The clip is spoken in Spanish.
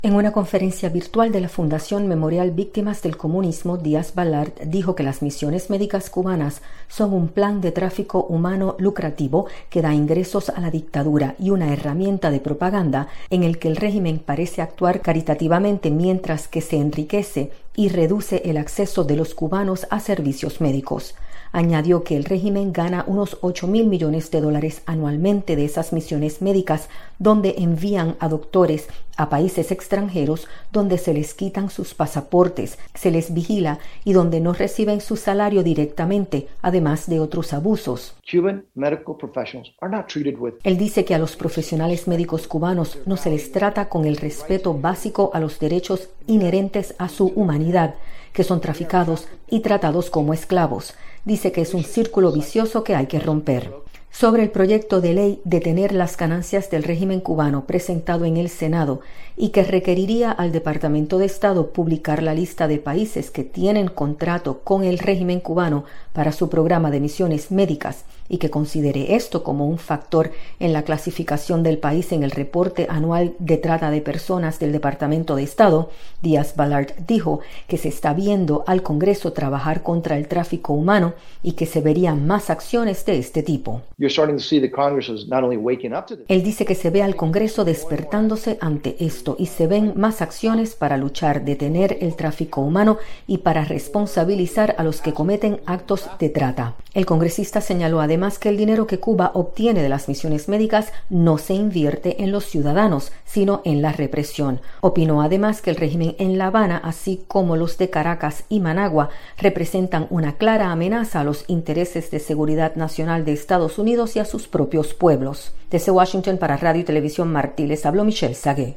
En una conferencia virtual de la Fundación Memorial Víctimas del Comunismo, Díaz-Balart dijo que las misiones médicas cubanas son un plan de tráfico humano lucrativo que da ingresos a la dictadura y una herramienta de propaganda en el que el régimen parece actuar caritativamente mientras que se enriquece y reduce el acceso de los cubanos a servicios médicos. Añadió que el régimen gana unos $8.000 millones anualmente de esas misiones médicas, donde envían a doctores a países extranjeros, donde se les quitan sus pasaportes, se les vigila y donde no reciben su salario directamente, además de otros abusos. Él dice que a los profesionales médicos cubanos no se les trata con el respeto básico a los derechos inherentes a su humanidad, que son traficados y tratados como esclavos. Dice que es un círculo vicioso que hay que romper. Sobre el proyecto de ley Detener las ganancias del régimen cubano presentado en el Senado y que requeriría al Departamento de Estado publicar la lista de países que tienen contrato con el régimen cubano para su programa de misiones médicas y que considere esto como un factor en la clasificación del país en el reporte anual de trata de personas del Departamento de Estado, Díaz-Balart dijo que se está viendo al Congreso trabajar contra el tráfico humano y que se verían más acciones de este tipo. Él dice que se ve al Congreso despertándose ante esto y se ven más acciones para luchar, detener el tráfico humano y para responsabilizar a los que cometen actos de trata. El congresista señaló además que el dinero que Cuba obtiene de las misiones médicas no se invierte en los ciudadanos, sino en la represión. Opinó además que el régimen en La Habana, así como los de Caracas y Managua, representan una clara amenaza a los intereses de seguridad nacional de Estados Unidos y a sus propios pueblos. Desde Washington para Radio y Televisión Martí les habló Michelle Sagué.